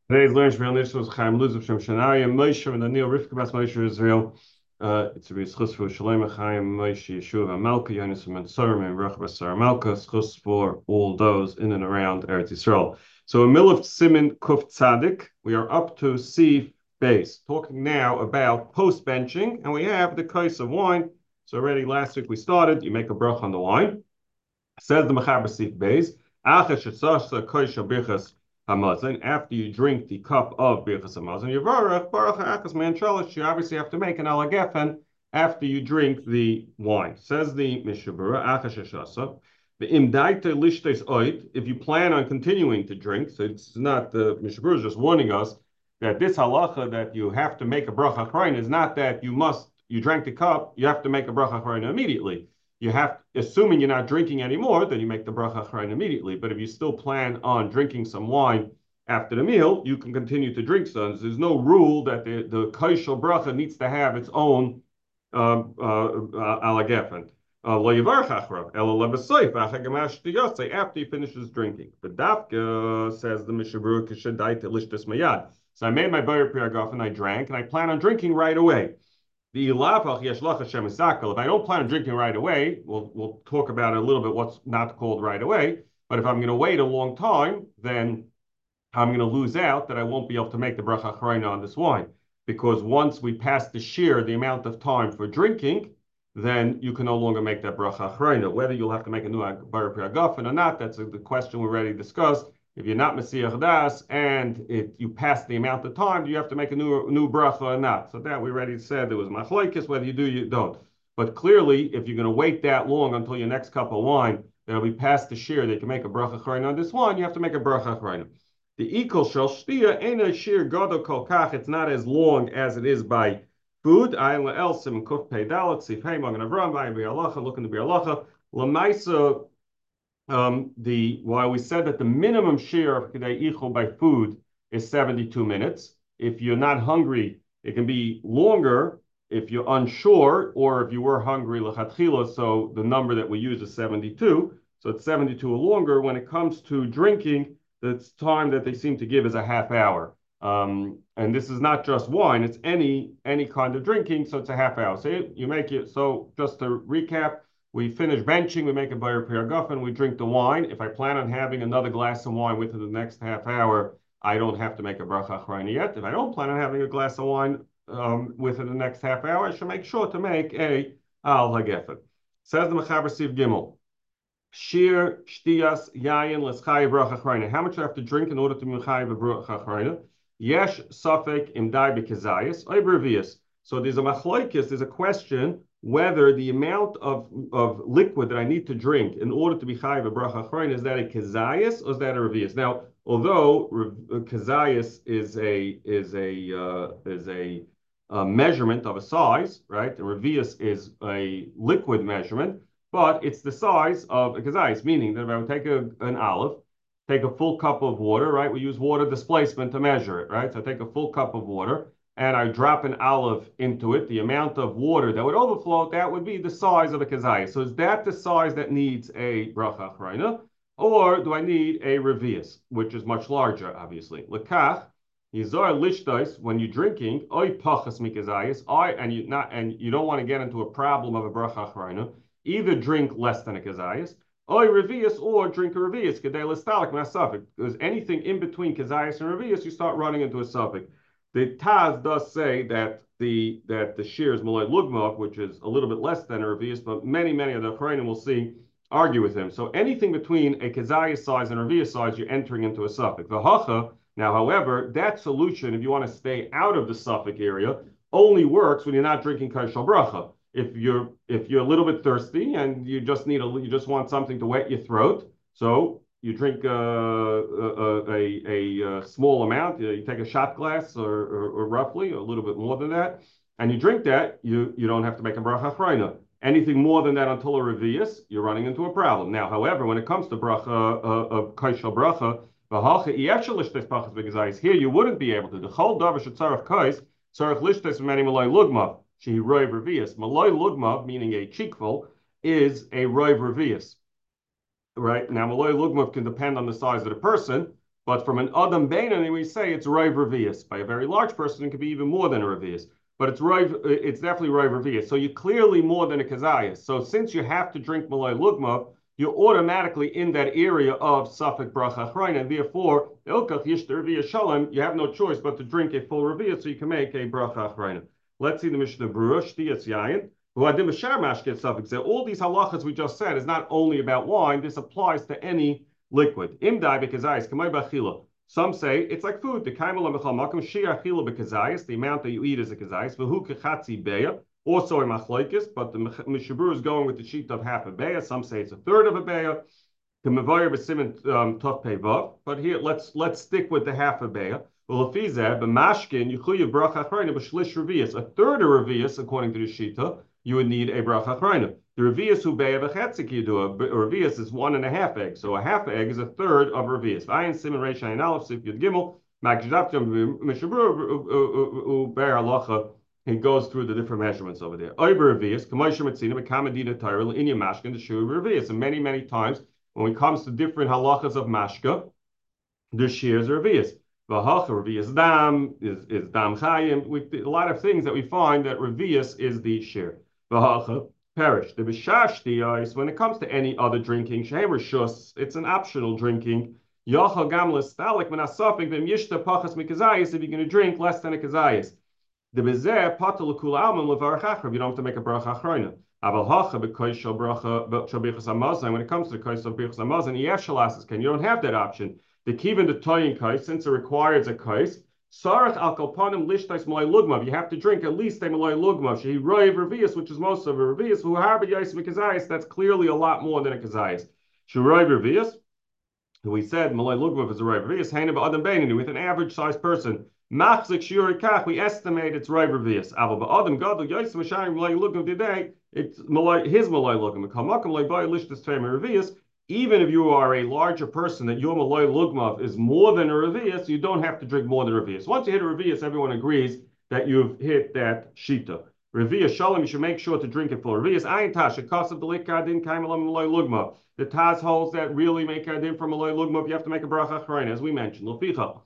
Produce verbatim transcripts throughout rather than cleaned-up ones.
Today's learning from Nishos was Chaim Luz of Shem Shania, Moshe and Daniel Rivka Bas Moshe Israel. Uh, it's a bit schus for Shalom Chaim Moshe Yeshua Malka Yonis and Sorim and Rach Basar Malka schus for all those in and around Eretz Yisrael. So a mill of Simin Kuf Tzadik. We are up to Sif base, talking now about post benching, and we have the case of wine. So already last week we started. You make a brach on the wine. Says the Mechaber Sif base. Hamazon. After you drink the cup of Birchas Hamazon, Yavarach, Baruch Ha'achas Man Shalosh, you obviously have to make an alagefen after you drink the wine. Says the Mishabura, Achash Shasa. The imdaita lishtes oit, if you plan on continuing to drink, so it's not the Mishabura is just warning us that this halacha that you have to make a bracha achrayna is not that you must, you drank the cup, you have to make a bracha achrayna immediately. You have, assuming you're not drinking anymore, then you make the bracha achrayna immediately. But if you still plan on drinking some wine after the meal, you can continue to drink some. There's no rule that the, the kaishal bracha needs to have its own um, uh, uh, alagefen. Lo yivarch achra, ela lebesoif, acha gemash tiyosei, after he finishes drinking. The Dafka says the Mishabur kishadai lishtas mayad. So I made my bayir priyagof and I drank, and I plan on drinking right away. The ilafach yeshlach Hashem isakal. If I don't plan on drinking right away, we'll we'll talk about it a little bit. What's not called right away. But if I'm going to wait a long time, then I'm going to lose out that I won't be able to make the bracha achrayna on this wine, because once we pass the shear, the amount of time for drinking, then you can no longer make that bracha achrayna. Whether you'll have to make a new bar priagafen or not, that's the question we already discussed. If you're not Messiah Das and it, you pass the amount of time, do you have to make a new new bracha or not? So that we already said there was machlokes whether you do you don't. But clearly, if you're going to wait that long until your next cup of wine, that'll be past the shear, they can make a bracha achrayna on this wine, you have to make a bracha achrayna. The equal shel shtia ain't a sheer gadol kol kach. It's not as long as it is by food. Ayin le'elsim kuf pei dalet sif hey magen avram v'ayin b'yalacha looking to b'yalacha lemaisa. Um, the while we said that the minimum share of kedei ichol by food is seventy-two minutes. If you're not hungry, it can be longer if you're unsure, or if you were hungry lechatchila. So the number that we use is seventy-two. So it's seventy-two or longer. When it comes to drinking, the time that they seem to give is a half hour. Um, and this is not just wine; it's any any kind of drinking. So it's a half hour. So you, you make it. So just to recap, we finish benching, we make a bayir priagafen, we drink the wine. If I plan on having another glass of wine within the next half hour, I don't have to make a bracha achrayna yet. If I don't plan on having a glass of wine um, within the next half hour, I should make sure to make a al hagefen. Says the Mechaber Siv Gimel. Shir shtiyas yayin l'schayev bracha achrayna. How much do I have to drink in order to be mechayev a bracha achrayna? Yesh safek imdai b'kezayis oy b'revius. So there's a machlokes, there's a question whether the amount of, of liquid that I need to drink in order to be chayiv a bracha achrayna, is that a kezayis or is that a revius? Now, although kezayis is a is a uh, is a, a measurement of a size, right? The revius is a liquid measurement, but it's the size of a kezayis, meaning that if I would take a, an olive, take a full cup of water, right? We use water displacement to measure it, right? So I take a full cup of water and I drop an olive into it, the amount of water that would overflow, that would be the size of the kezayis. So is that the size that needs a bracha achrayna, or do I need a revius, which is much larger, obviously? Lekach, yizar lishtais, when you're drinking, oy pachas mikezayis, I and you not and you don't want to get into a problem of a bracha achrayna, either drink less than a kezayis, oy revius, or drink a revius, kedei listalik masafik. Because anything in between kezayis and revius, you start running into a suffix. The Taz does say that the that the shear is malay lugmov, which is a little bit less than a revius, but many many of the Achrayim will see argue with him. So anything between a kezayis size and a revius size, you're entering into a suffix. The hacha now, however, that solution, if you want to stay out of the suffix area, only works when you're not drinking kaishal bracha. If you're if you're a little bit thirsty and you just need a you just want something to wet your throat, so you drink uh, a, a, a, a small amount, you take a shot glass or, or, or roughly a little bit more than that, and you drink that, you, you don't have to make a bracha achrayna. Anything more than that until a revius, you're running into a problem. Now, however, when it comes to bracha, of kaishal bracha, here you wouldn't be able to. The whole davar shetzarach kais, tzarach lishtes many malay lugmav, shehi roiv revius. Malay lugmav, meaning a cheekful, is a roiv revius. Right now, Malay Lugmav can depend on the size of the person, But from an Adam Beinani, we say it's Rive Revius. By a very large person, it could be even more than a Revius. But it's Rive, it's definitely Rive Revius. So you're clearly more than a Kazayas. So since you have to drink Malay Lugma, you're automatically in that area of Safek Bracha Achrayna, and therefore, Ilkach Yishter Revius Shalom, you have no choice but to drink a full Revius so you can make a Bracha Achrayna. Let's see the Mishnah Berurah, Shtiyas Yayin. All these halachas we just said is not only about wine, this applies to any liquid. Some say it's like food. The amount that you eat is a kazayis. Also a machlokes, but the Mishabur is going with the sheet of half a beya. Some say it's a third of a beya. But here, let's let's stick with the half a beya. Well, if he's a third of revius, according to the shita, you would need a bracha achrayna. The revius who beya v'chetzik you do. A revius is one and a half egg, so a half egg is a third of revius. Ayin siman reish ayin aleph sif yud gimel makjadavtim mishabur uber halacha. He goes through the different measurements over there. Oiber revius k'moisher mitzina b'kamadina Torah l'inyan mashka the shu revius. And many many times when it comes to different halachas of mashka, the shears are revius. V'hacha revius dam is is dam chayim. With a lot of things that we find that revius is the shear. V'hacha perish. The b'shashti is when it comes to any other drinking. Shehem rishus. It's an optional drinking. Yachal gam l'stalik menasafik v'im yishta pachas mikazayis if you're going to drink less than a kazayis. The bezeh patul kula alman levarach achrav. You don't have to make a bracha achrayna. Aval hacha b'koish shal bracha shal bichas hamazon. When it comes to the koish shal bichas hamazon, yef shalasas can. You don't have that option. The kivin the toyin kais, since it requires a kais, sarach al kalpanim lishtais malay lugmav. You have to drink at least a malay lugmav. Shehi roiv revius, which is most of a revius. Who harba yais mikazayis. That's clearly a lot more than a kazayis. She roiv revius. We said malay lugmav is a roiv revius. Hainab adam beinani with an average sized person. Machzik shiuri kach. We estimate it's roiv revius. Aval ba'adam gadol yais mashayim malay lugmav today. It's malay his malay lugmav. Kamakam malay bay lishtas tfeimer revius. Even if you are a larger person, that your malay lugmav is more than a revius, you don't have to drink more than a revius. Once you hit a revius, everyone agrees that you've hit that shita. Revius shalom, you should make sure to drink it full. Revius ayin tash, it costs of the likadin kaimalam malay lugmav. The Taz holds that really make adin from malay lugmav, you have to make a bracha achrayna, as we mentioned. Leficha.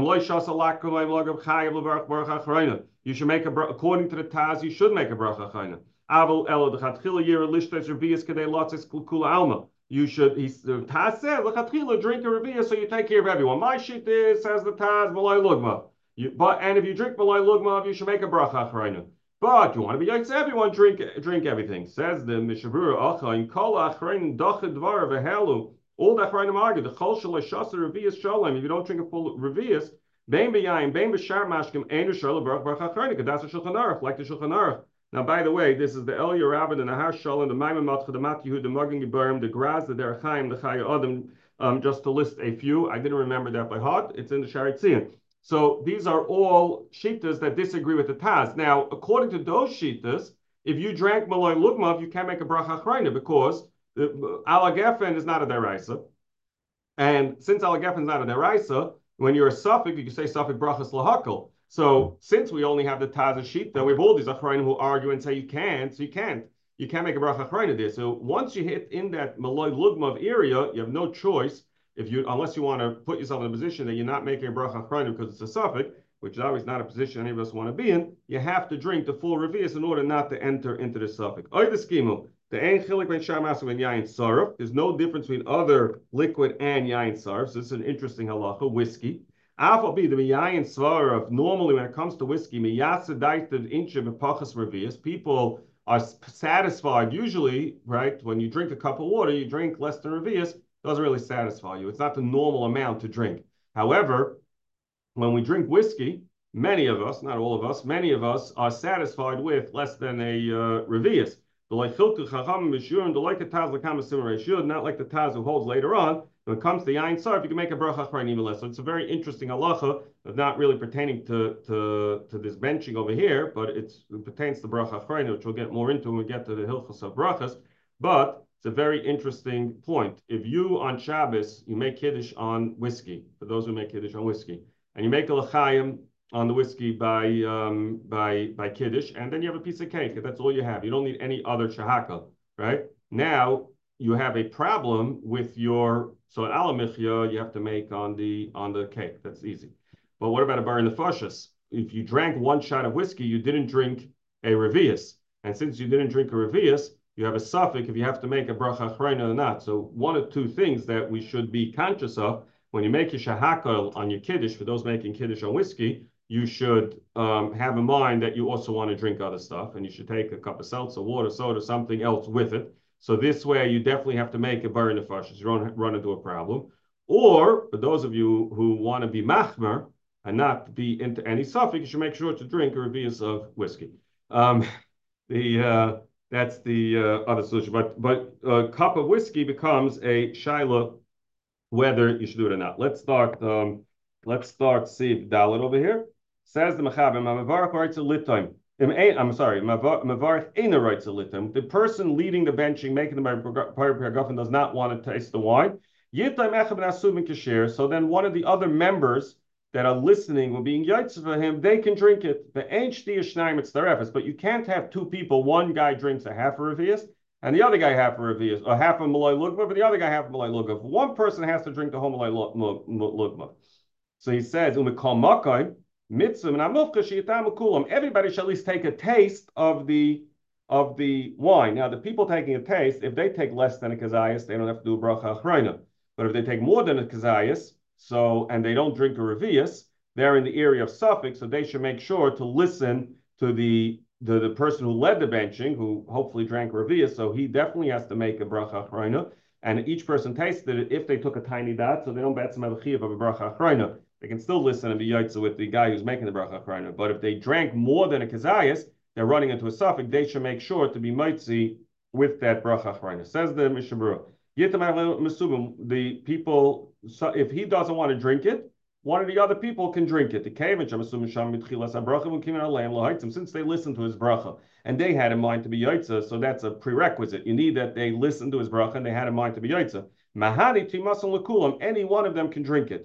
You should make a bracha, according to the Taz, you should make a bracha achrayna. Aval elo dechatchila yira lishtes revius kadei lotzes kula alma. You should, he, the Taz said, l'chatchila, drink a revius so you take care of everyone. My shit is, says the Taz, malay lugma. You, but, and if you drink malay lugma, you should make a bracha achrayna. But you want to be like everyone, drink drink everything. Says the Mishabura, acha, in kol achrayna dachad dvar v'helu, all the achrayna marga, the chol shalai shasa revius shalom, if you don't drink a full revius, bein b'yayim, bein b'shar mashkim, ein rishol l'brach bracha achrayna, kadas ha'shulchan aruch, like the Shulchan Aruch. Now, by the way, this is the Eliyah Rabbah, the Nahar Shalom, the Maimon Matcha, the Matyehu, the Magen Gebarim, the Graz, the Der Chaim, the Chaya Adam, um, just to list a few. I didn't remember that by heart. It's in the Sharet Tzion. So these are all shitas that disagree with the Taz. Now, according to those shitas, if you drank Malay Lugmav, you can't make a bracha achrayna because Ala Gefen is not a deraisa. And since Ala Gefen is not a deraisa, when you're a suffix, you can say suffix brachas lahakal. So since we only have the Taz Shita, we have all these achrayim who argue and say you can't, so you can't. You can't make a bracha achrayna there. So once you hit in that malay lugmav area, you have no choice if you, unless you want to put yourself in a position that you're not making a bracha achrayna because it's a suffix, which is always not a position any of us want to be in. You have to drink the full revius in order not to enter into the suffix. There's no difference between other liquid and yain sarf. So this is an interesting halacha. Whiskey. Normally, when it comes to whiskey, people are satisfied. Usually, right, when you drink a cup of water, you drink less than revius, doesn't really satisfy you. It's not the normal amount to drink. However, when we drink whiskey, many of us, not all of us, many of us are satisfied with less than a uh, revius. Not like the Taz who holds later on. When it comes to yain sarf, you can make a bracha achrayna even less. So it's a very interesting halacha, not really pertaining to, to, to this benching over here, but it's, it pertains to bracha achrayna, which we'll get more into when we get to the hilchos of brachas. But it's a very interesting point. If you on Shabbos, you make kiddush on whiskey, for those who make kiddush on whiskey, and you make a l'chaim on the whiskey by um, by by kiddush, and then you have a piece of cake. That's all you have. You don't need any other shahaka, right? Now, you have a problem with your, so an alamichya you have to make on the on the cake. That's easy. But what about a bar nefashos? If you drank one shot of whiskey, you didn't drink a revius. And since you didn't drink a revius, you have a suffix if you have to make a bracha achrayna or not. So one of two things that we should be conscious of when you make your shahakal on your kiddush, for those making kiddush on whiskey, you should um, have in mind that you also want to drink other stuff, and you should take a cup of seltzer, water, soda, something else with it. So this way, you definitely have to make a bar nefashos. You don't run into a problem. Or for those of you who want to be machmer and not be into any suffix, you should make sure to drink a revius of whiskey. Um, the uh, that's the uh, other solution. But but a cup of whiskey becomes a shaila whether you should do it or not. Let's start. Um, let's start. See Dalit over here. Says the Mechaber, "Mavarach writes a litim." I'm sorry, Mavarach ain't writes a litim. The person leading the benching, making the paragafen, does not want to taste the wine. So then one of the other members that are listening or being yaitz for him, they can drink it. But you can't have two people. One guy drinks a half a revius, and the other guy half a revius, or half a malay lugma, but the other guy half a malay lugma. One person has to drink the whole malay lugma. So he says, umikol makai. Everybody should at least take a taste of the of the wine. Now, the people taking a taste, if they take less than a kazayas, they don't have to do a bracha achrayna. But if they take more than a kazayas, so and they don't drink a revius, they're in the area of suffix, so they should make sure to listen to the the, the person who led the benching, who hopefully drank revius, so he definitely has to make a bracha achrayna. And each person tasted it if they took a tiny dot, so they don't bet some of a bracha achrayna. They can still listen and be yaitza with the guy who's making the bracha achrayna. But if they drank more than a kazayas, they're running into a suffix. They should make sure to be mitzi with that bracha achrayna. Says the Mishnah Berurah, the people, so if he doesn't want to drink it, one of the other people can drink it. The kaven, I'm assuming since they listened to his bracha and they had in mind to be yaitza, so that's a prerequisite. You need that they listened to his bracha and they had in mind to be yaitza. Mahadi timason lekulam, any one of them can drink it.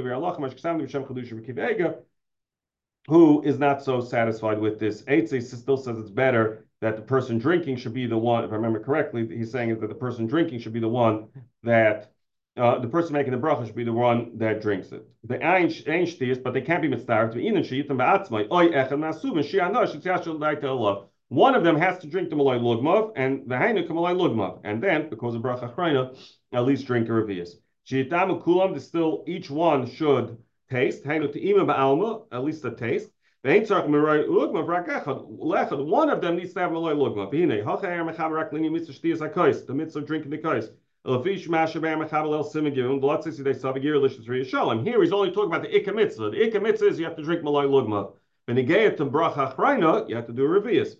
Who is not so satisfied with this? Eitzei still says it's better that the person drinking should be the one. If I remember correctly, he's saying that the person drinking should be the one that uh, the person making the bracha should be the one that drinks it. The ein shtius, but they can't be mitzdarf. One of them has to drink the malay lugmav, and the hainu malay lugmav, and then because of bracha achrayna, at least drink a revius. Shiyitamu kulam, still each one should taste. Hainu te'ima ba'alma, at least a taste. One of them needs to have malay lugmav. The mitzvah of drinking the kais. Here he's only talking about the ikka mitzvah. The ikka mitzvah is you have to drink malay lugmav. When you get to bracha achrayna, you have to do a revius.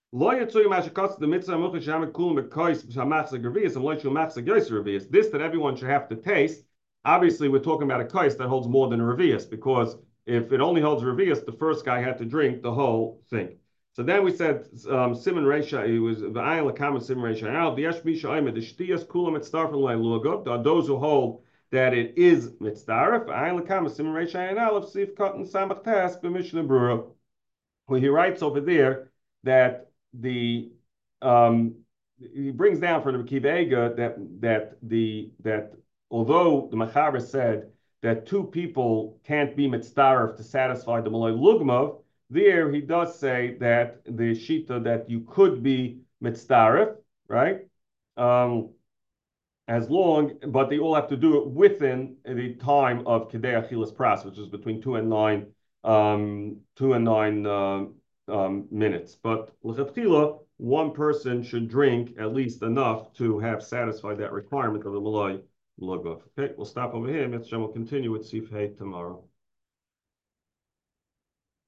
This that everyone should have to taste. Obviously, we're talking about a kais that holds more than a revius, because if it only holds a revius, the first guy had to drink the whole thing. So then we said um, Simon Reisha, it was the ayin lakam Simon Reisha. Now the yeshmisha aimed the shtiyas kulam mitzdarf and lugab. There are those who hold that it is mitzdarf. Ayin lakam Simon Reisha and aleph sif cotton samach tas b'mishnah berurah. Where he writes over there that the um, he brings down for the Akiva Eiger that that the that although the Mechaber said that two people can't be mitzdarf to satisfy the malay lugmav, there he does say that the shita that you could be mitzdarf, right? Um, as long, but they all have to do it within the time of Kedei Achilas Pras, which is between two and nine, um, two and nine uh, um, minutes. But l'chatchila, one person should drink at least enough to have satisfied that requirement of the malay lugmav. Okay, we'll stop over here. Mitzvah will continue with Sif Hey tomorrow.